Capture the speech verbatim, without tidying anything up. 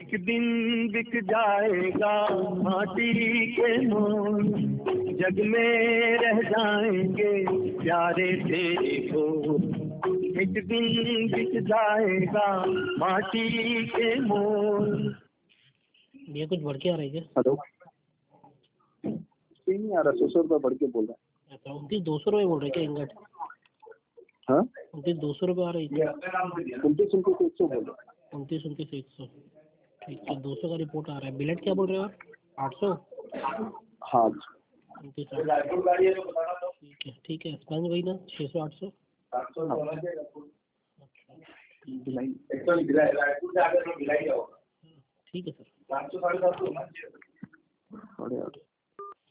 एक दिन बिक जाएगा माटी के मोल, जग में रह जाएंगे प्यारे तेरे को। एक दिन बिक जाएगा माटी के मोल। ये कुछ बढ़ के आ रही है? हेलो, नहीं आ रहा, सौ सौ रुपये बढ़ के बोल रहा है। अच्छा, उनतीस दो सौ रुपये बोल रहे क्या इंगट? हाँ, उनतीस दो सौ रुपये आ रही है। उनतीस उनतीस एक सौ बोल रहा है। उनतीस उनतीस एक सौ, ठीक है। दो सौ का रिपोर्ट आ रहा है। बिलेट क्या बोल रहे हो आप? आठ सौ? हाँ उनतीस ठीक है, ठीक है। स्पंज वही ना, छः सौ आठ सौ। ठीक है सर। साढ़े आठ।